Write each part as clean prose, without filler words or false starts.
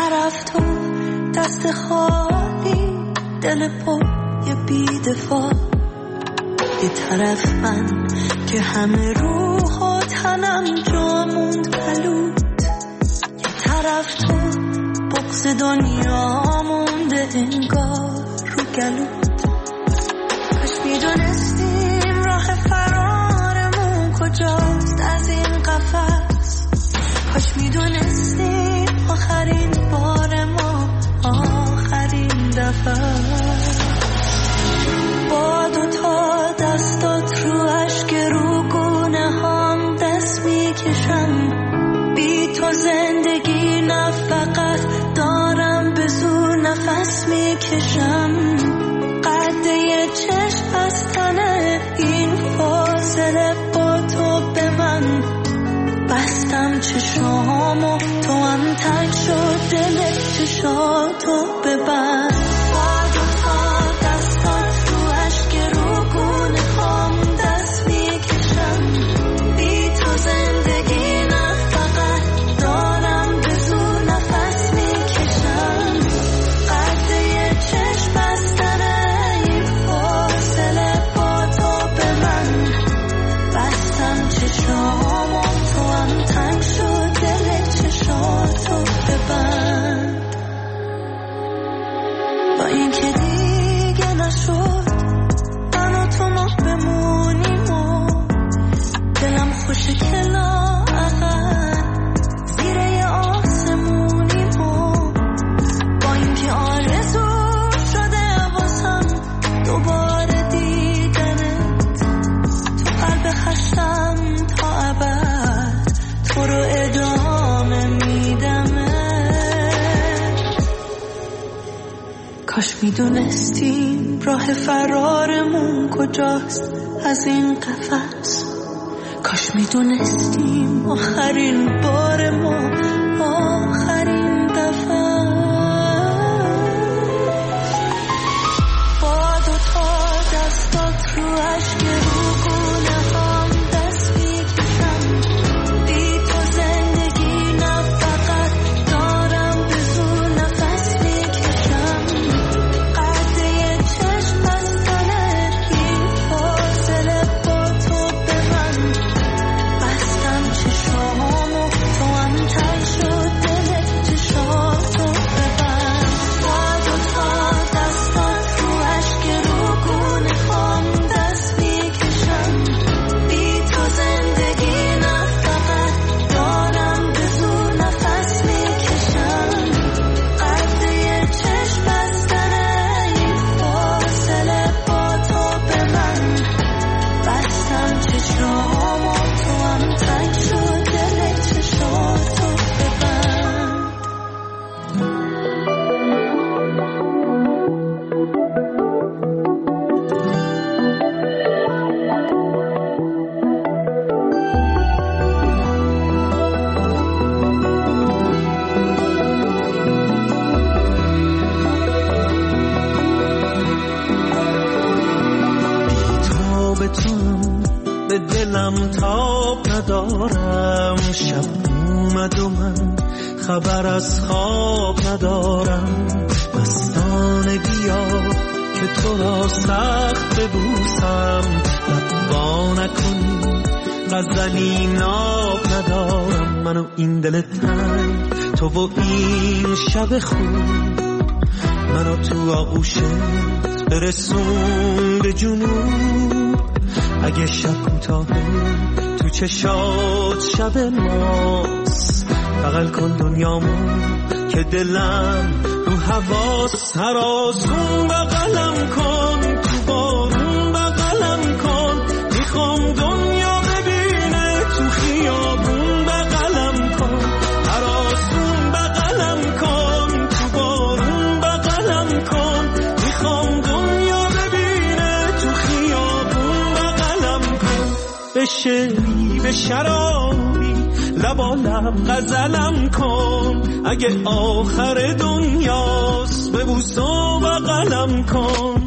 طرف تو دست خالی، دل پای بی‌دفاع. یه طرف من که همه روح و تنم جا موند بلود. یه طرف تو بغض دنیا مونده انگار رو گلود. کاش میدونستیم راه فرارمون کجاست از این قفس. کاش میدونستیم آخرین بار ما آخرین دفعه. با دوتا دستات رو اشک روگونه هم دست میکشم. بی تو زندگی نه فقط دارم به زور نفس میکشم. قده چشم بستنه این فاصله با تو به من. بستم چشامو تو هم تنگ شد دل چشاتو ببند. با دوتا دستات رو اشک روگونه هم دست میکشم. بی تو زندگی نه فقط دارم به زور نفس میکشم. قده چشم بستنه این فاصله با تو به من. بستم چشامو تو هم تنگ شد دل چشاتو ببند. با این که دیگه نشد من و تو ما بمونیم و دلم خوشه که لااقل زیر یه آسمونیم و با این که آرزو شده واسم دوباره دیدنت. تو قلب خشتم تا ابد تو رو ادامه میدمه. کاش میدونستیم راه فرارمون کجاست از این قفس. کاش میدونستیم آخرین بار ما آخرین دفعه. با دوتا دستات رو اشک روگونه هم دست میکشم. بی تو زندگی نه فقط دارم به زور نفس میکشم. قده چشم بستنه این فاصله با تو به من. بستم چشامو تو هم تنگ شد دل چشاتو ببند. با دوتا دستات رو اشک روگونه هم دست میکشم. بی تو زندگی نه فقط دارم به زور نفس میکشم. قده چشم بستنه این فاصله با تو به من. بستم چشامو تو هم تنگ شد دل چشاتو ببند. تا به توام به دلم تاب ندارم. شب اومد و من خبر از خواب ندارم. مستانه بیا که تو را سخت ببوسم. لبا نکنی غزلی ناب ندارم. من و این دل تنگ تو و این شب خوب. منو تو آغوشت برسون به جنوب. اگه شب کوتاهه تو چشات شب ماست. بغل کن دنیامو که دلم رو حواس. هر آسون بغلم کن تو بارون بغلم کن. میخوام دنیا ببینه تو خیابون بغلم کن. هر آسون بغلم کن تو بارون بغلم کن. میخوام دنیا ببینه تو خیابون بغلم کن. به شعری به شرابی لبا لب غزلم کن. اگه آخر دنیاست ببوس و بغلم کن.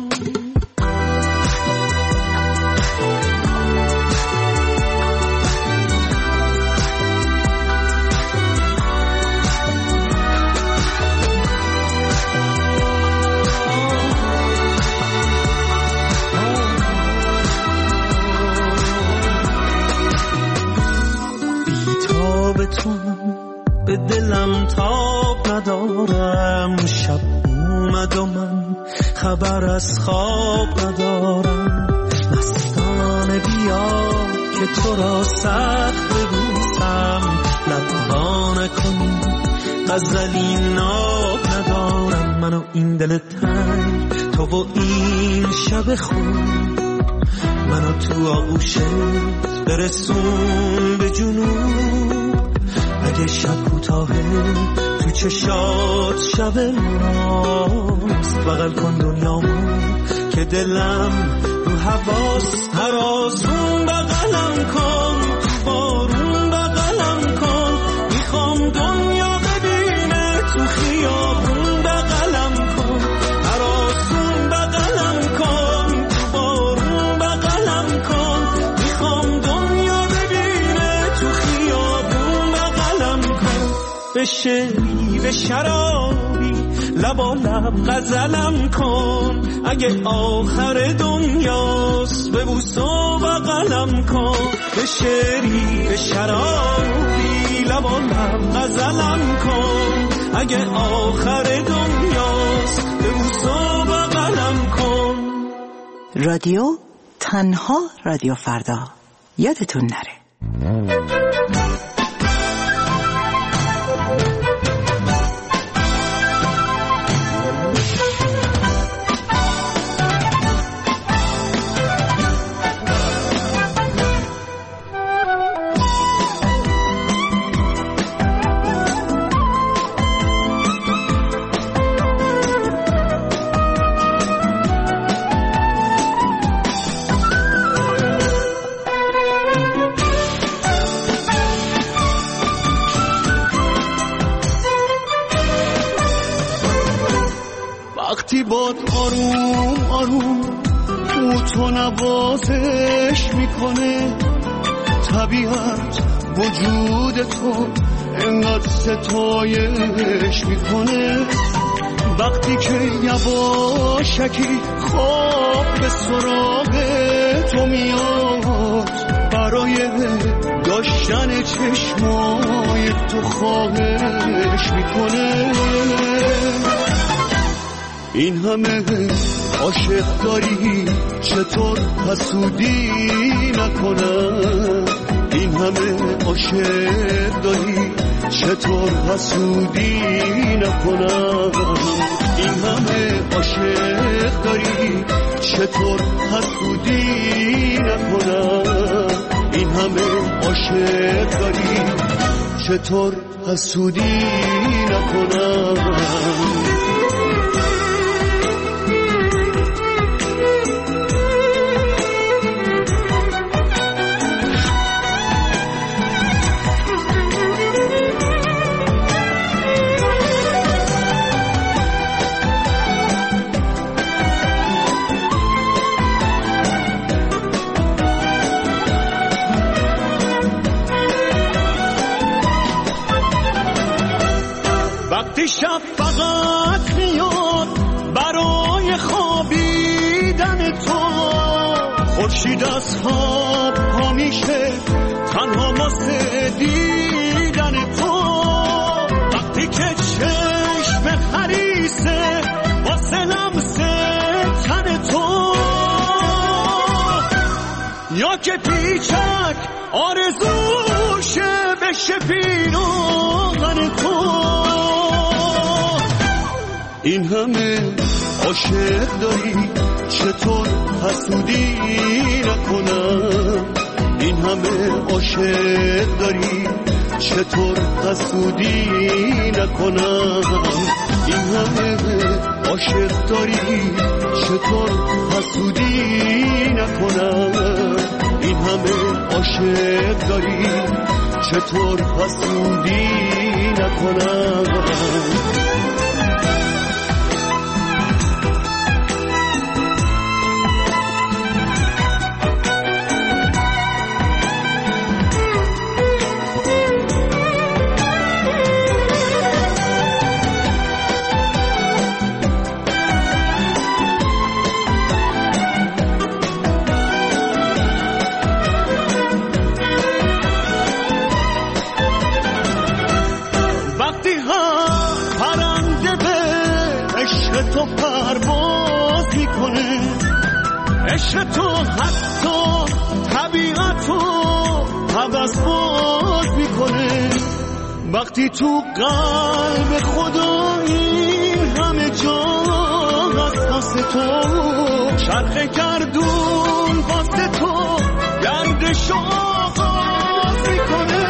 ندارم، شب اومد و من خبر از خواب ندارم. مستانه بیا که تو را سخت ببوسم، لبها نکنی غزلی ناب ندارم. من و این دل تنگ، تو و این شب خون، منو تو آغوشت برسون به جنوب. اگه شب کوتاهه تو چشات شب ماست، بغل کن دنیامو که دلم رو حواس. هر آسون بغلم کن، بارون بغلم کن، میخوام دنیا ببینه تو خیابون بغلم کن. هر آسون بغلم کن، بارون بغلم کن، میخوام دنیا ببینه تو خیابون بغلم کن. به شعری به شرابی لبا لب غزلم کن، اگه آخر دنیاست ببوس و بغلم کن. به شعری به شرابی لبا لب غزلم کن، اگه آخر دنیاست ببوس و بغلم کن. رادیو تنها رادیو فردا، یادتون نره. وقتی باد آروم آروم او تو نوازش میکنه، طبیعت وجود تو انقدر ستایش میکنه. وقتی که یواشکی خواب به سراغ تو میاد، برای داشتن چشمای تو خواهش میکنه. این همه عاشق داری چطور حسودی نکنم؟ این همه عاشق داری چطور حسودی نکنم؟ این همه عاشق داری چطور حسودی نکنم؟ این همه عاشق داری چطور حسودی نکنم؟ شب فقط میاد برای خوابیدن تو، خورشید از خواب پا میشه تنها واسه دیدن تو. وقتی که چشم خریسه واسه لمس تن تو، یا که پیچک آرزوشه بشه پیراهن تو. این همه عاشق داری چطور حسودی نکنم؟ این همه عاشق داری چطور حسودی نکنم؟ این همه عاشق داری چطور حسودی نکنم؟ این همه عاشق داری چطور حسودی نکنم؟ تو پرواز میکنه، عشق تو حتی طبیعت رو حوض باز میکنه. وقتی تو قلب خدا این همه جا هست واسه تو، چرخ گردون واسه تو گردش آغاز میکنه.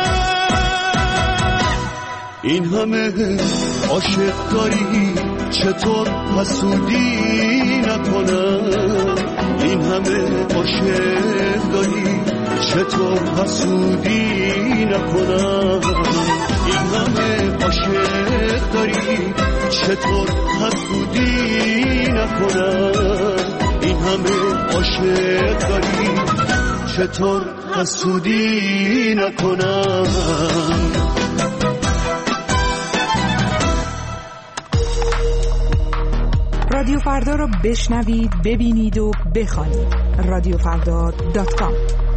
این همه عاشق داری چطور حسودی نکنم، این همه عاشق داری چطور حسودی نکنم، این همه عاشق داری چطور حسودی نکنم، این همه عاشق داری چطور حسودی نکنم. رادیو فردا رو بشنوید، ببینید و بخوانید. رادیوفردا.com.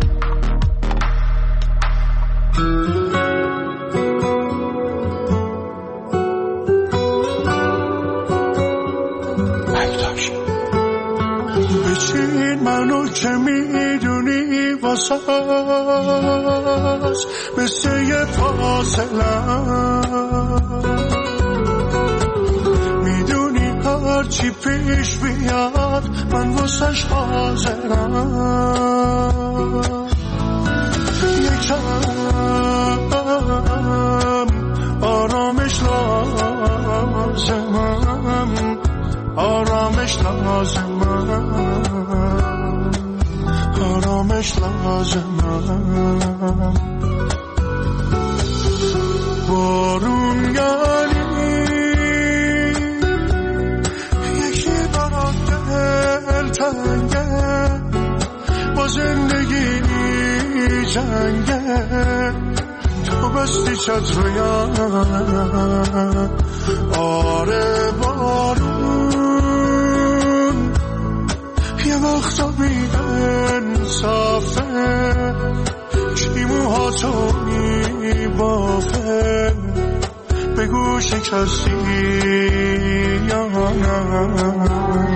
بچین منو که میدونی واسه مثل یه فاصله، هرچی پیش بیاد من واسش حاضرم. یکم آرامش لازمم، آرامش لازمم، آرامش لازمم. بارون یعنی تنگه، با زندگی جنگه، تو بستی چتر و یانم. آره بارون یه وقتا بی‌انصافه، چی موهاتو میبافه، بگو شکستی یا نه.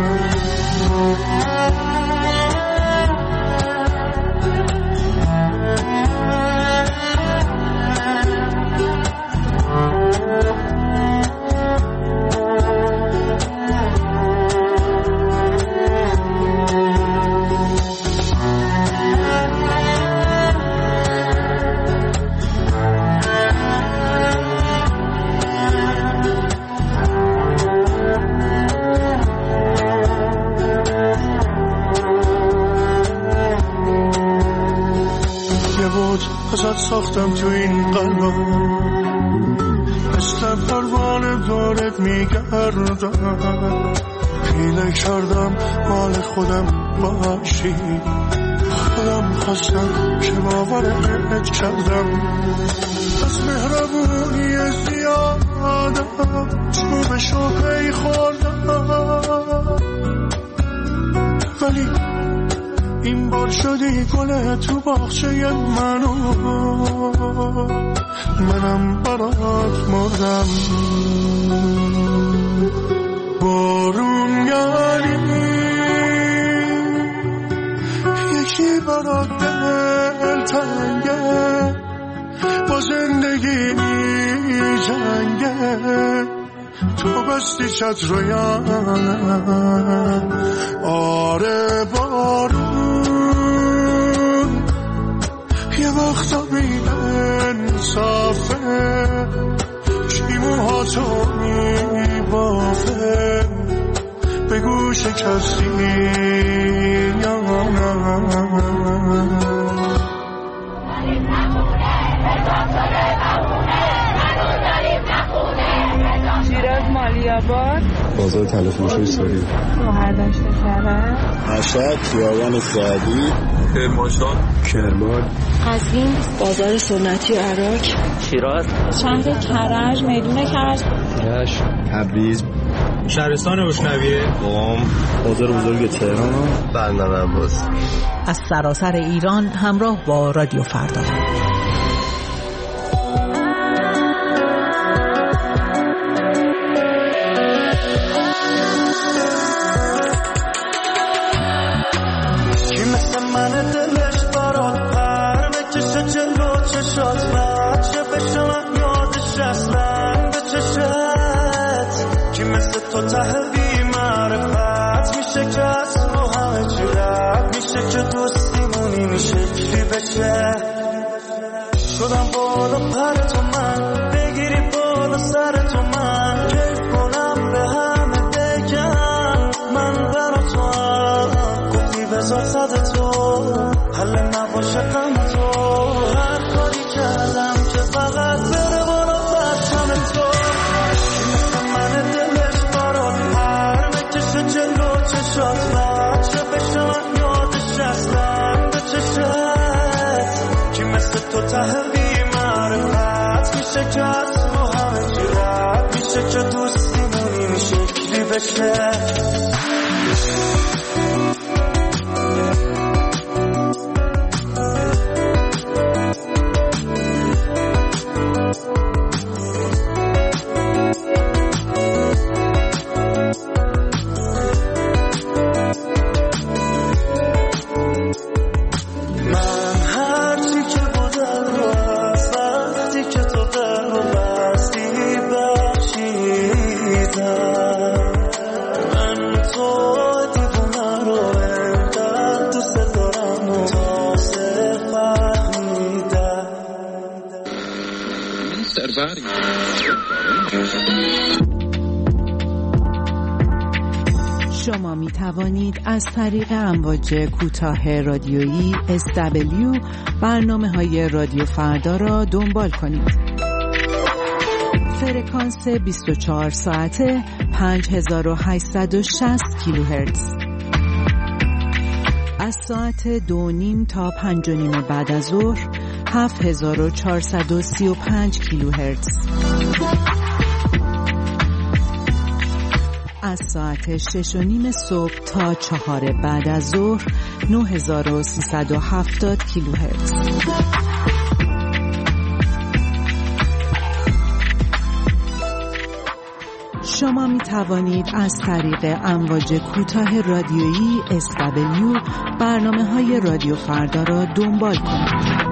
ازت ساختم تو این قلبم، مثل پروانه دارت میگردم. حیله کردم مال خودم باشی، خودم خواستم که باورت کردم. از مهربونی زیادم چوبشو پی خوردم، ولی این بار شدی گل تو باغچه منو، منم برات مردم. بارون یعنی یکی برات دل تنگه، با زندگی جنگه، تو بستی چتر و یانم. آره بارون یه وقتا بی‌انصافه، چی موهاتو میبافه، بگو شکستی یا نه. شیراز مالیاباد، بازار تلفروشی سوری، مهردشت کرد، مشهد، خیابان سعدی، کرمانشاه، کرمان، قزوین، بازار سنتی عراق، شیراز، شهر کرج، میدون کرج، رشت، تبریز، شهرستان روشنویه، قم، بازار بزرگ تهران، بندر عباس. از سراسر ایران همراه با رادیو فردا. که مثل تو ته بی معرفت میشه که از رو همه چی رد میشه که دوستیمونی میشه کلی بشه شدم بالا پر تو من بگیری بالا سر تو من کیف کنم به همه بگم من برا تو هم گفتی بذار صد تو حل نباشه غم تو هر کاری کردم که فقط بره بالا بچم تو مثل من دلش برات هر بکشه جلو چشات بچه بشه من یادش اصلا به چشت که مثل تو ته بی معرفت میشه که از رو همه چی رد میشه که دوستیمونی میشه کلی بشه شما می توانید از طریق امواج کوتاه رادیویی SW برنامه‌های رادیو فردا را دنبال کنید. فرکانس 24 ساعته 5860 کیلوهرتز. از ساعت 2:30 تا 5:30 بعد از ظهر 7435 کیلوهرتز. از ساعت 6:30 صبح تا 4 بعد از ظهر 9370 کیلوهرتز. شما می توانید از طریق امواج کوتاه رادیویی SW برنامه‌های رادیو فردا را دنبال کنید.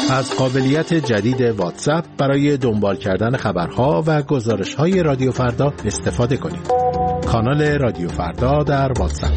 از قابلیت جدید واتساپ برای دنبال کردن خبرها و گزارش‌های رادیو فردا استفاده کنید. کانال رادیو فردا در واتساپ.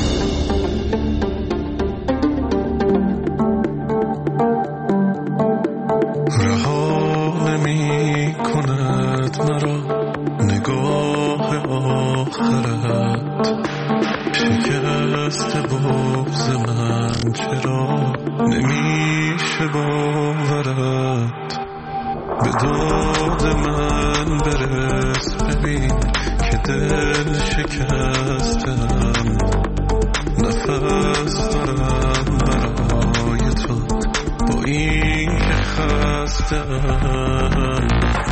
رها نمی‌کند مرا نگاه آخرت، شکست بغض من چرا نمیشه باورت، به داد من برس ببین که دل شکستم، نفس دارم برای تو با این که خستم.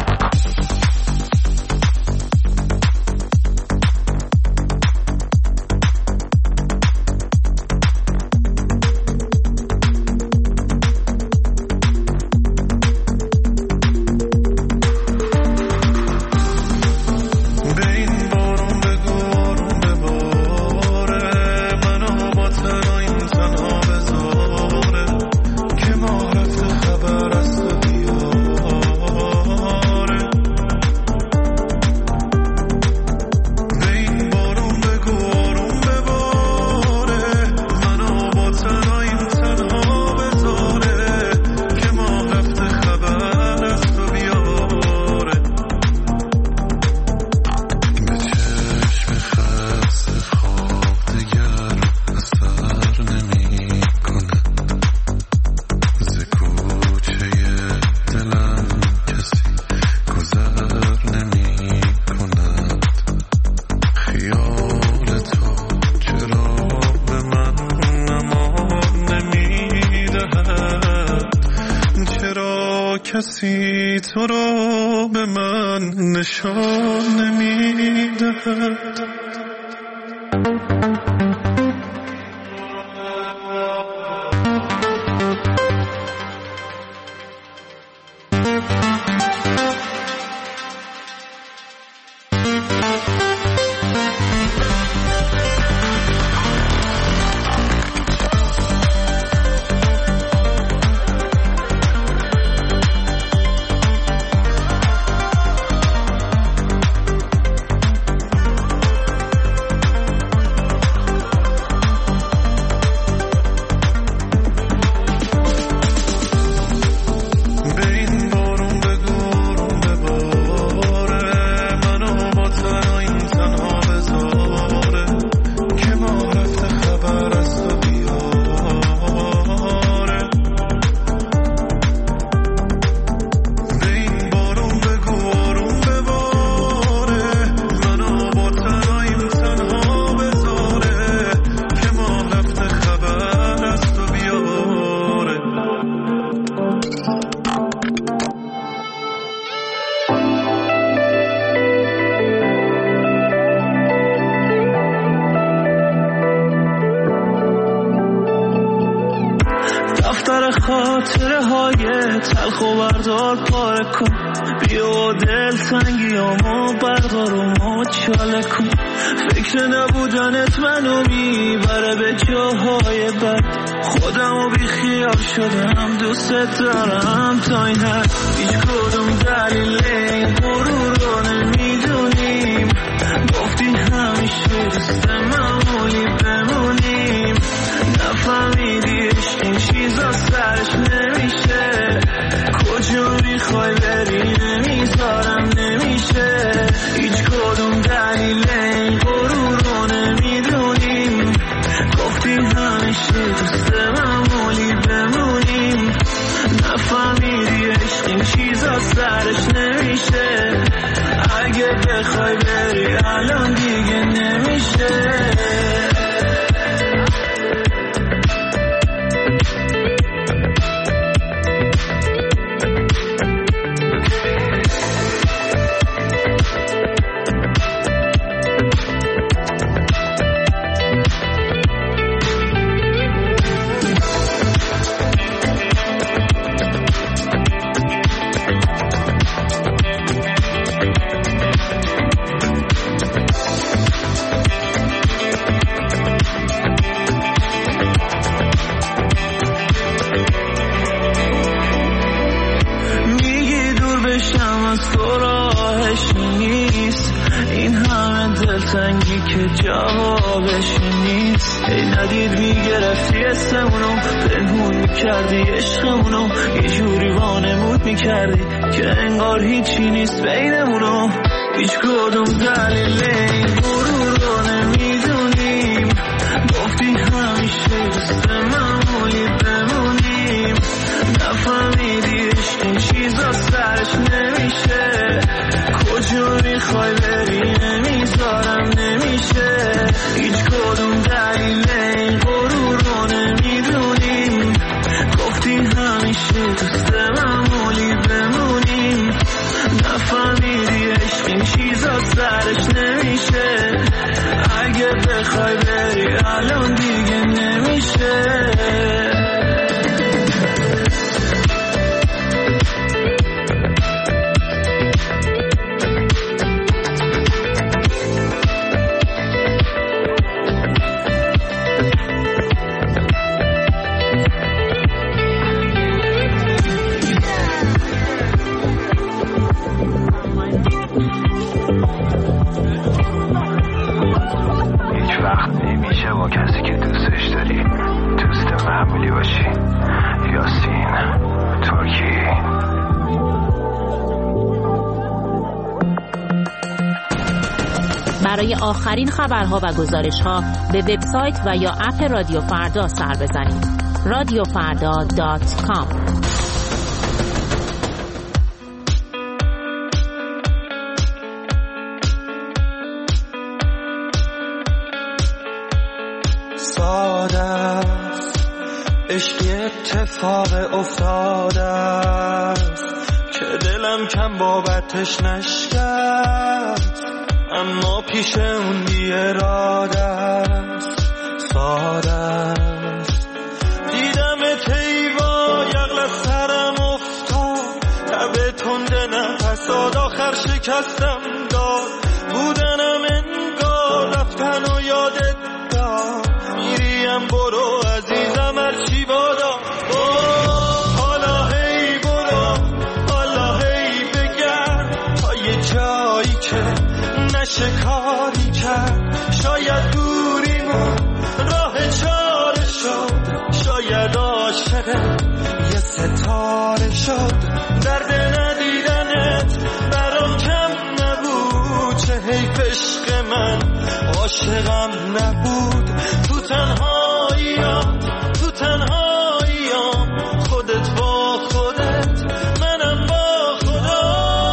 کسی تو رو به من نشان نمیدهد. خاطره های تلخ و بردار پاره کن، بیا دل تنگیامو بردار و مچاله کن. فکر نبودنت منو میبره به جاهای بد، خودمو بی خیال شدم دوست دارم تا این حد. هیچ کدوم دلیل این غرور رو نمیدونیم، گفتی همیشه دوست معمولی بمونیم. نفهمیدی عشق این چیزا سرش نمیشه، کجا میخوای بری نمیذارم نمیشه. هیچ کدوم دلیل این غرور رو نمیدونیم، گفتی همیشه دوست معمولی بمونیم. نفهمیدی عشق این چیزا سرش نمیشه، اگه بخوای بری الان دیگه نمیشه. دلتنگی که جوابش نیست. ای ندید میگرفتی اسمونو، پنهون میکردی عشقمونو، یه جوری وانمود میکردی که انگار هیچی نیست بینمونو. هیچ کدوم دلیل این غرور رو نمیدونیم، گفتی همیشه دوست معمولی بمونیم. نفهمیدی عشق این چیزا سرش نمیشه، کجا میخوای بری نمیذارم نمیشه. هیچ کدوم دلیل این غرور رو نمیدونیم، گفتی همیشه دوست معمولی بمونیم. نفهمیدی عشق این چیزا سرش نمیشه، اگه بخوای بری الان دیگه نمیشه. با کسی که دوستش داری دوست معمولی باشی. یاسین ترکی. برای آخرین خبرها و گزارش‌ها به وبسایت و یا اپ رادیو فردا سر بزنید. radiofarda.com. عشقی اتفاق افتاده است که دلم کم بابتش نشکست، اما پیش اون بی اراده است. ساده است دیدم تیوا یغل سرم افتاد، لب تنده نفس داد آخر شکستم داد. بودنم انگار رفتن و یادت داد، میریم برو عزیزم هرچی بادا. حالا هی برو، حالا هی بگرد تا یه جایی که نشه کاری کرد. شاید دوریمون راه چاره شد، شاید عاشق یه ستاره شد. درد ندیدنت برام کم نبود، چه حیف عشق من عاشقم نبود. تو تنهاییام، تو تنهاییام، خودت با خودت منم با خدا.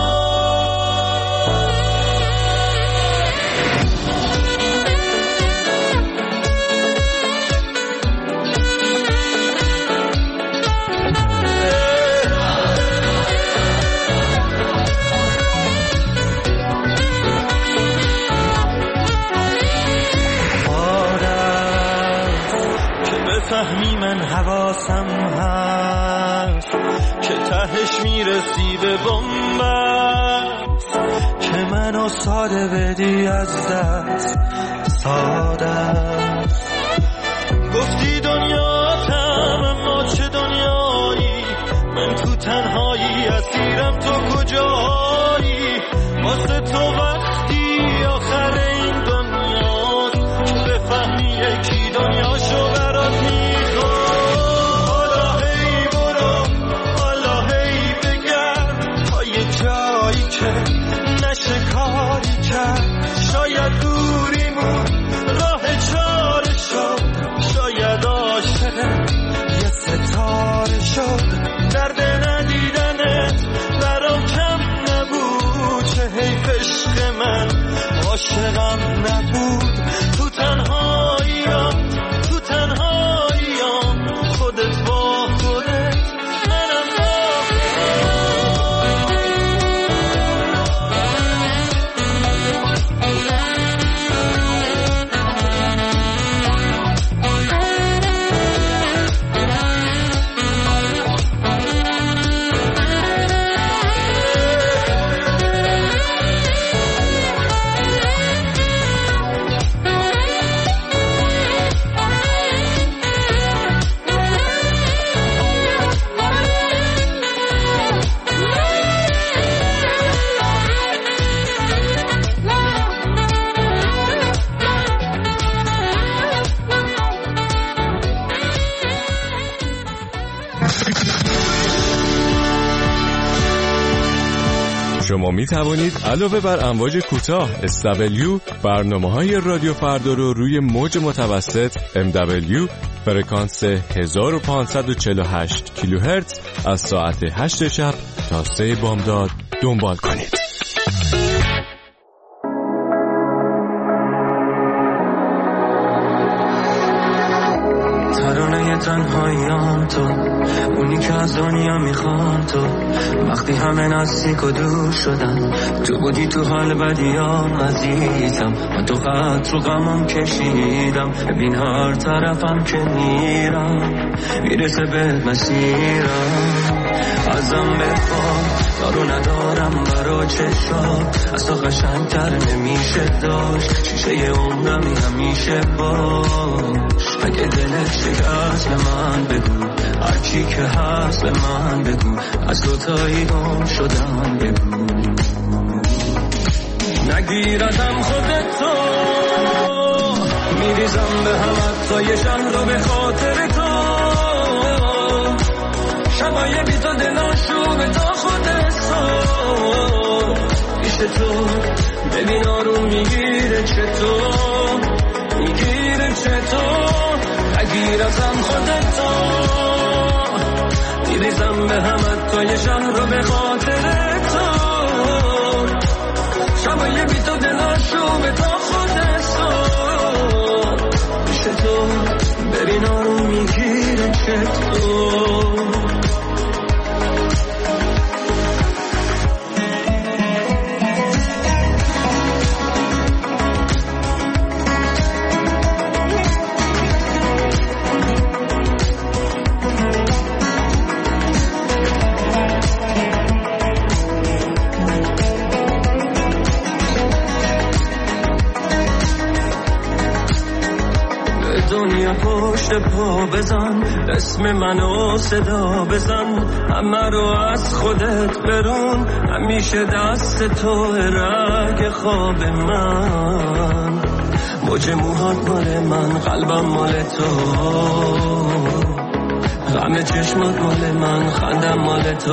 فهمی من حواسم هست که تهش میرسی به بنبست، که منو ساده بدی از دست. ساده است گفتی دنیاتم، اما چه دنیایی؟ من تو تنهایی اسیرم، تو کجایی؟ واسه تو وقتی آخر این دنیاست که بفهمی یکی دنیاشو برات میخواد. حالا هی برو، حالا هی بگرد تا یه جایی که نشه کاری کرد. شاید دوریمون راه چاره شد، شاید عاشق یه ستاره شد. درد ندیدنت برام کم نبود، چه حیف عشق من عاشقم نبود. تو تنهاییام، تو تنهاییام، خودت با خودت منم با شما می توانید علاوه بر امواج کوتاه SW برنامه‌های رادیو فردا رو روی موج متوسط MW فرکانس 1548 کیلوهرتز از ساعت 8 شب تا 3 بامداد دنبال کنید. ترانه تنهاییام تو، اونی که از دنیا میخوام تو، وقتی همه نزدیک و دور شدن تو بودی تو حال بدیام عزیزم، من تو خط رو غمم کشیدم، ببین هر طرفم که میرم میرسه به مسیرم، ازم بخوام دارو ندارم برا چشات، از تو قشنگتر نمیشه داشت، شیشه عمرمی همیشه باش، اگه دلت شکست به من بگو، هرچی که هست به من بگو، از دوتایی گم شدم بگو، نگیر ازم خودتو، میریزم به همت تا یه شهر رو به خاطر تو، شبای بی تو دلاشو تا خودت تو، پیش تو ببین آروم میگیره چطور، میگیره چطور، نگیر ازم خودتو، میریزم به همت تا یه شهر رو به خاطر تو، شبای بی تو دلاشو به تا خودت تو، پیش تو ببین آروم میگیره چطور. پشت پا بزن، اسم منو صدا بزن، همه رو از خودت برون، همیشه دست تو رگ خواب من، موج موهات مال من، قلبم مال تو، غم چشمات مال من، خندم مال تو،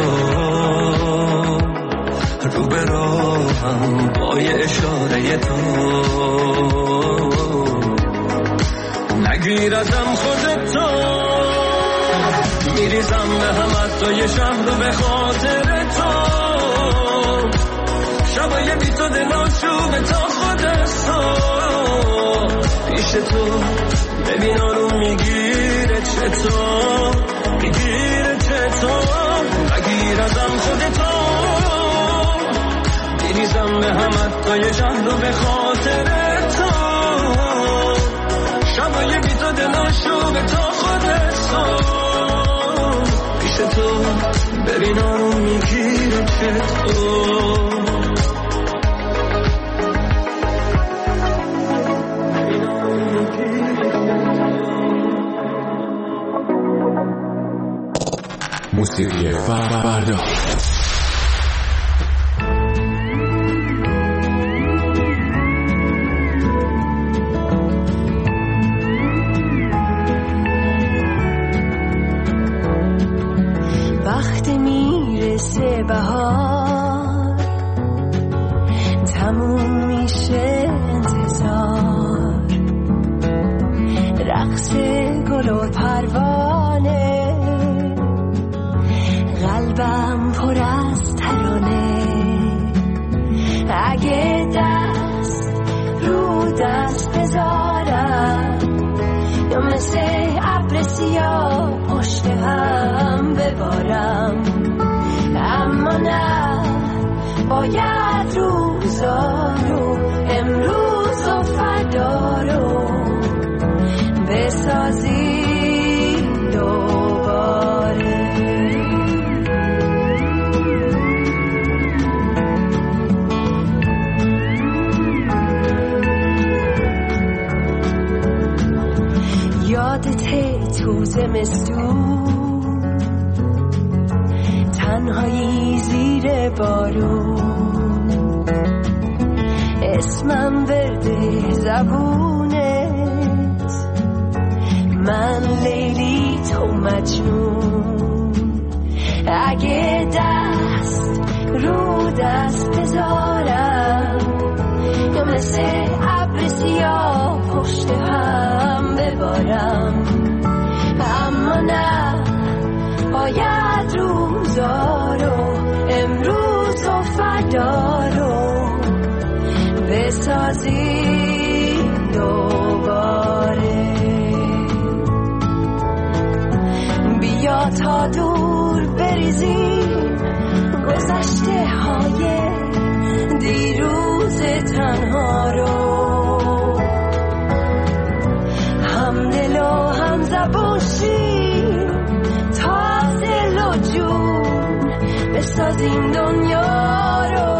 رو به راهم با یه اشاره تو، نگیر ازم خودتو، میریزم به همت تا یه شهر رو به خاطر تو، شبای بی تو دلاشو به تا خودت تو، پیش تو ببین آروم میگیره چطور، میگیره چطور، نگیر ازم خودتو، میریزم به همت تا یه شهر رو به خاطر تو، شبای بی تو دلاشو به تا خودت تو، پیش تو ببین آروم میگیره چطور. موسیقی فردا وقتی میرسه بهار، تموم میشه انتظار، رقص گل و پروانه، قلبم پر از ترانه، اگه دست رو دست بذارم یا مثل ابر سیاه پشت هم ببارم، اما نه باید روزا رو امروز و فردا رو بسازی دوباره. یادته تو زمستون، تنهایی زیر بارون، اسمم ورده زبونت، من لیلی تو مجنون، اگه دست رو دست بذارم یا مثل ابر سیاه پشت هم ببارم، اما نه باید روزا رو امروز و فردا رو بسازیم دوباره. بیا تا دور بریزیم گذشته های دیروز تنها رو، هم دل و هم زبون شیم تا دل و جون بسازیم دنیا رو.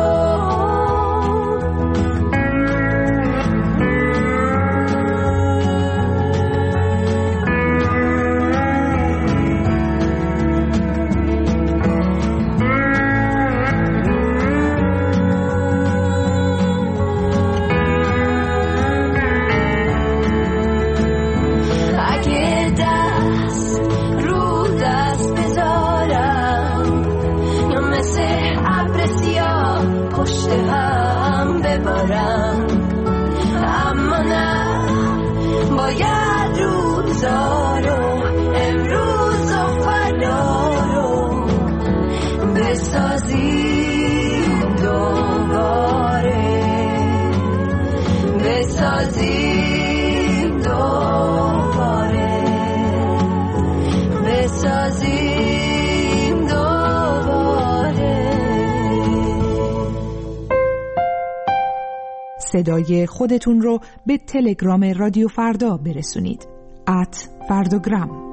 پشت هم ببارم، اما نه باید روزا رو امروز و فردا رو بسازیم دوباره، بسازیم دوباره، بسازیم دوباره. صدای خودتون رو به تلگرام رادیو فردا برسونید. @فرداگرام.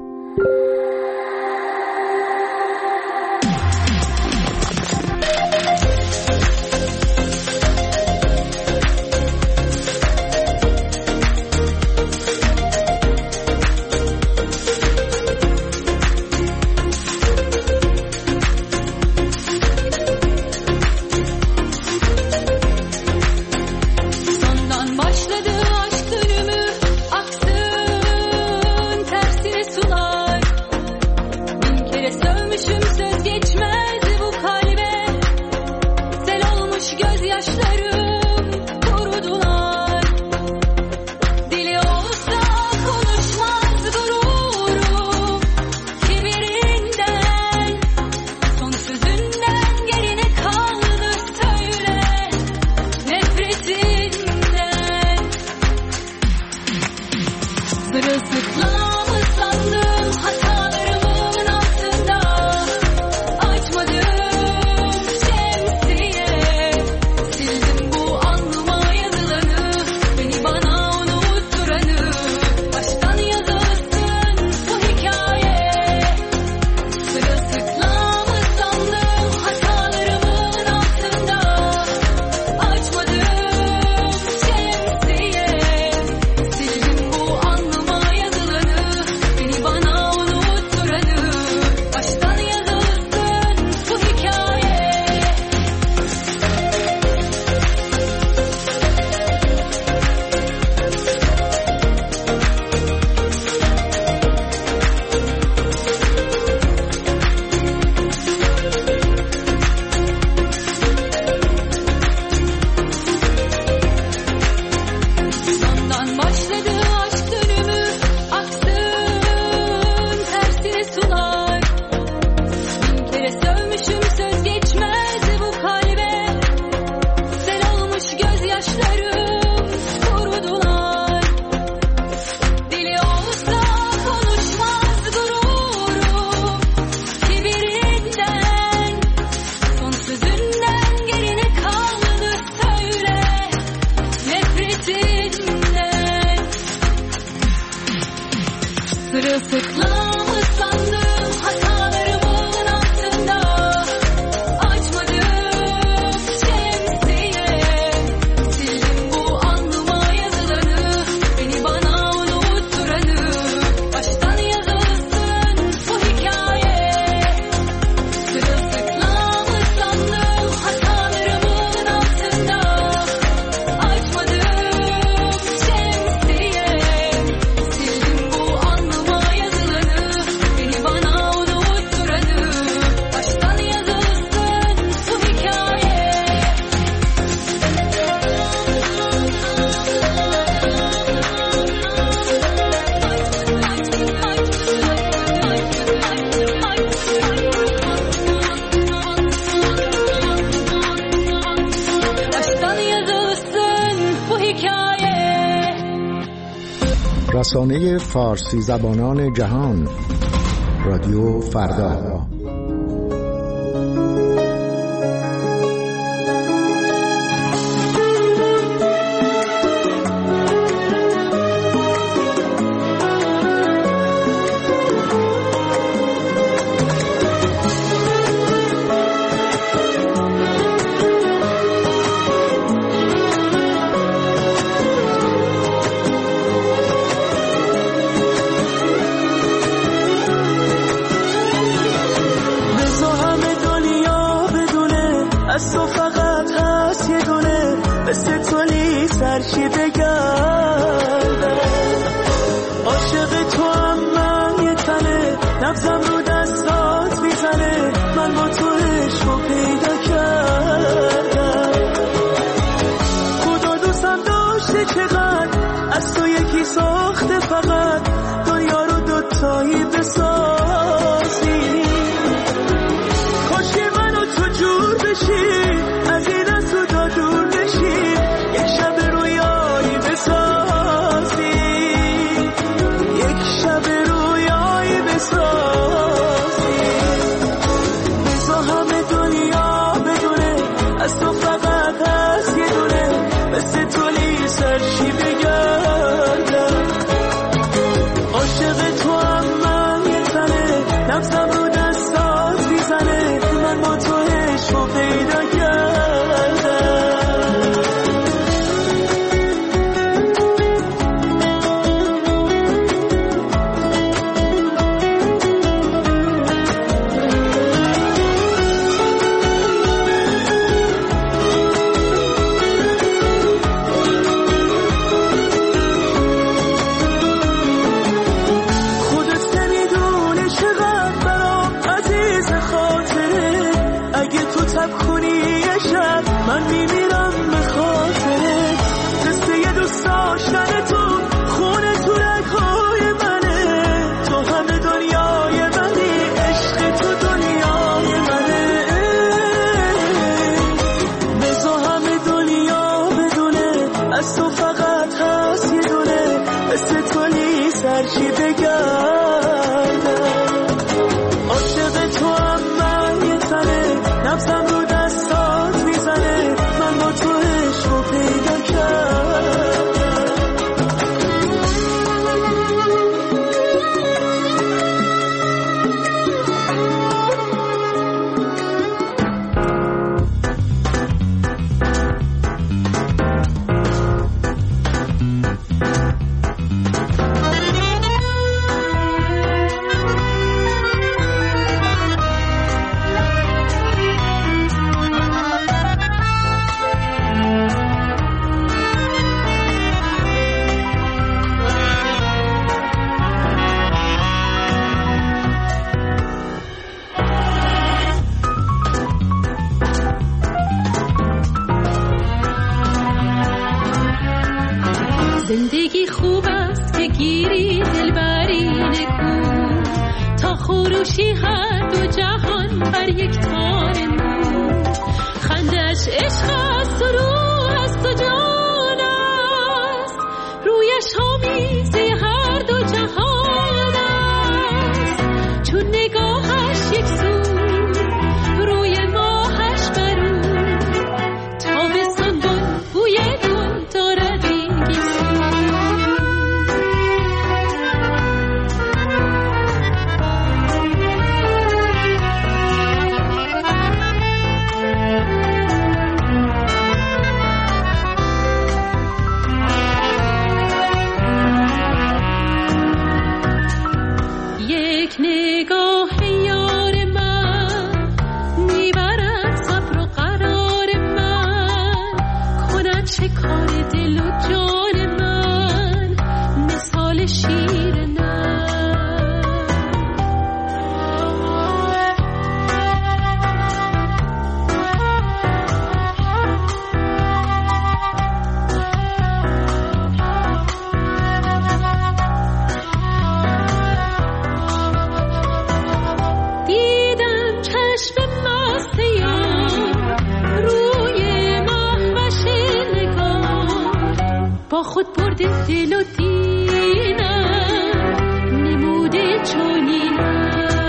رسانه فارسی زبانان جهان، رادیو فردا. زندگی خوب است که گیری دلبری نکو، تا خروشی هر دو جهان بر یک تار نور. خندش عشق است و روح است و جان است، رویش آمیزه هر دو جهان است. چون نگاهش یک سو روی ماهش برو، تابستان گل بوی گل دارد این گیسو. یک نگاه یار من میبرد صبر و قرار من، کند شکار دل و جان من مثال شیر نر. دیدم چشم مست یار روی مهوش نگار، با خود برده دل و دینم نموده چونینم.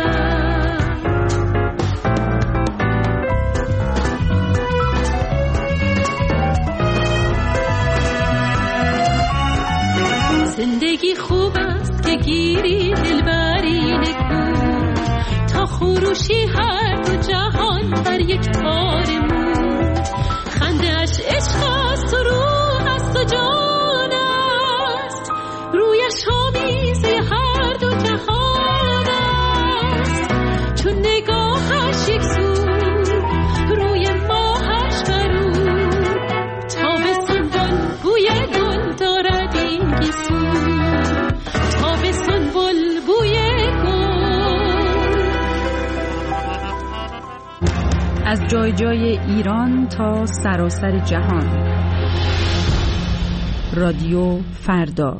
زندگی خوب است که گیری دلبری نکو، تا خروشی هر دو جهان در یک تار مو. خنده اش عشق است و روح است و جان است، رویش آمیزه هر دو جهان است. چون نگاهش یک سو روی ماهش برو، تابستان بل بوی گل دارد این گیسو، تابستان بل بوی گل. از جای جای ایران تا سراسر جهان، رادیو فردا.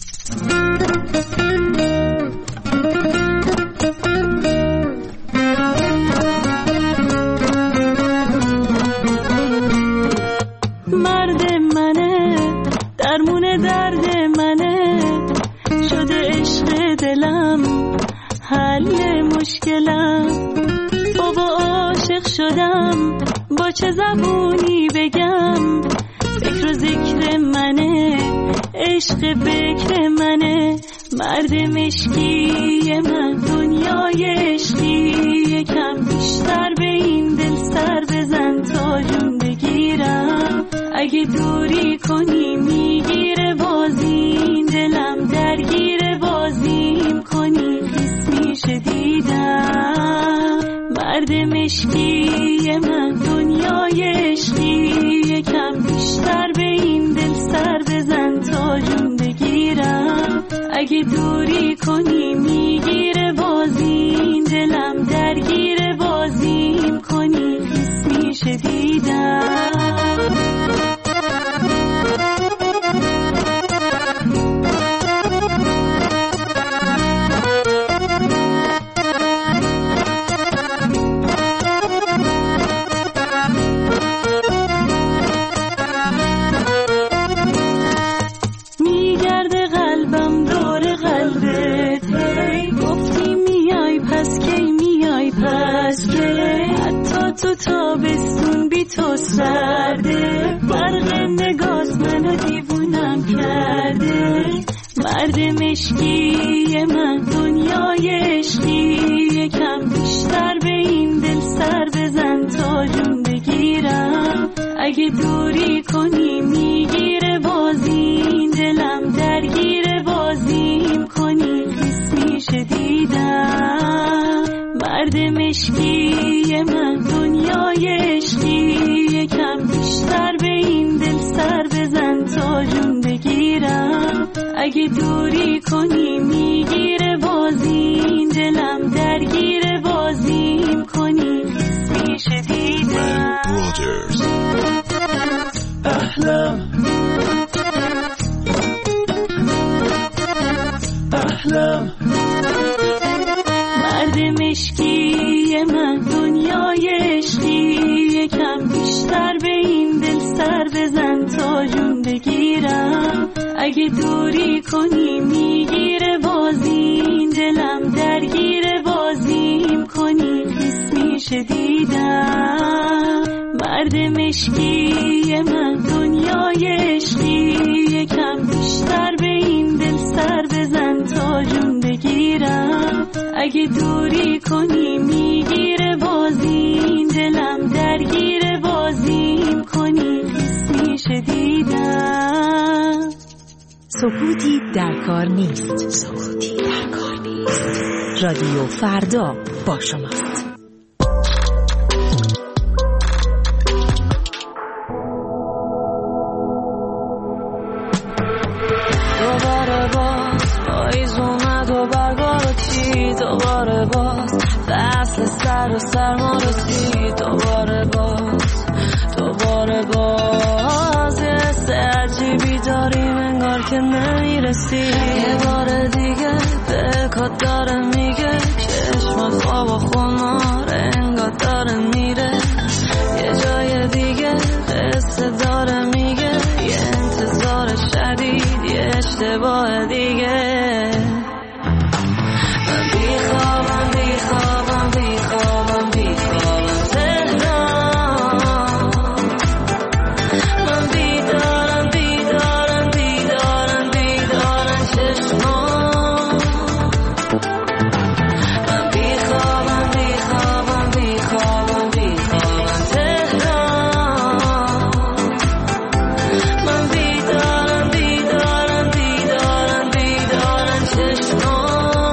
مرد منه درمون درد منه، شده عشق دلم حل مشکلم. بابا عاشق شدم با چه زبونی بگم، فکر و ذکر منه عشق بکر منه. مرد مشکی من دنیای عشقی، یکم بیشتر به این دل سر بزن تا جون بگیرم. اگه دوری کنی میگیره بازی، دلم درگیر بازیم کنی خیس میشه دیدم. مرد مشکی من دنیای عشقی، یکم بیشتر به این دل سر بزن تا جون بگیرم. اگه دوری کنی میگیره بازی، دلم درگیر بازیم کنی خیس میشه دیدم. تو تابستون بی تو سرده، برق نگاز منو دیوونم کرده. مرد مشکی من دنیای عشقی، یکم بیشتر به این دل سر بزن تا جون بگیرم. اگه دوری کنی میگیره بازی، دلم درگیر بازیم کنی خیس میشه دیدم. مرد مشکی من دنیای عشقی، یکم بیشتر به این دل سر بزن تا جون بگیرم. اگه دوری کنی میگیره بازی، دلم درگیر بازیم کنی خیس میشه دیدم. احلام احلام. مرد مشکی من دنیای عشقی، یکم بیشتر به این دل سر بزن تا جون بگیرم. اگه دوری کنی میگیره بازی، دلم درگیر بازیم کنی خیس میشه دیدم. مرد مشکی من دنیای عشقی، یکم بیشتر به این دل سر بزن تا جون بگیرم. اگه دوری کنی میگیره بازی، دلم درگیر بازیم کنی خیس میشه دیدم. سکوتی در کار نیست. سکوتی در کار نیست. رادیو فردا با شماست. دوباره باز پاییز اومد و برگا رو چید، دوباره باز فصل سر و سرما رسید، دوباره باز یه حس عجیبی داریم انگار که نمیرسی. یه بار دیگه دلکات داره میگه، چشم خواب و خمار انگار داره میره. یه جای دیگه قصه داره میگه، یه انتظار شک جدید یه اشتباه دیگه. من بیخوابم بیخوابم بیخوابم بیخوابم تهران، من بیدارم بیدارم بیدارم بیدارم چشمان. من بیخوابم بیخوابم بیخوابم بیخوابم تهران، من بیدارم بیدارم بیدارم بیدارم چشمان.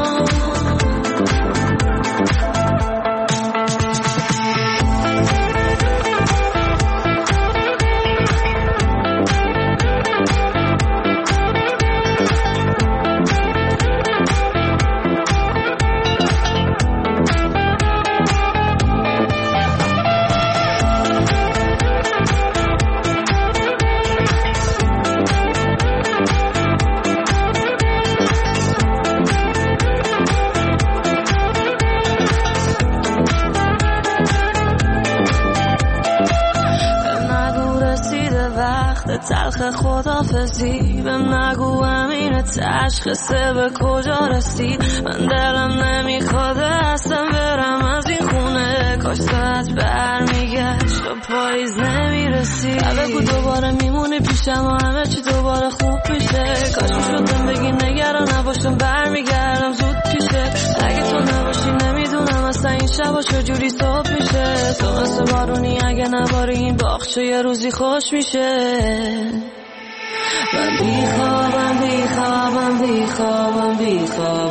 تلخ خدافزی بهم نگو امین تشخیصه به کجا رسید. من دلم نمیخواد اصلا برم از این خونه، کاش ساعت برمیگشت و پاییز نمیرسید. بگو دوباره میمونی پیشم و همه چی دوباره خوب میشه. کاش میشدم بگی نگران نباشم برمیگردم زود پیشه. اگه تو نباشی نمیدونم اصلا این شبا چجوری صبح میشه. تو مثل بارونی اگه نباری این باغچه یه روزی خوش میشه. من بیخوابم بیخوابم بیخوابم بیخوابم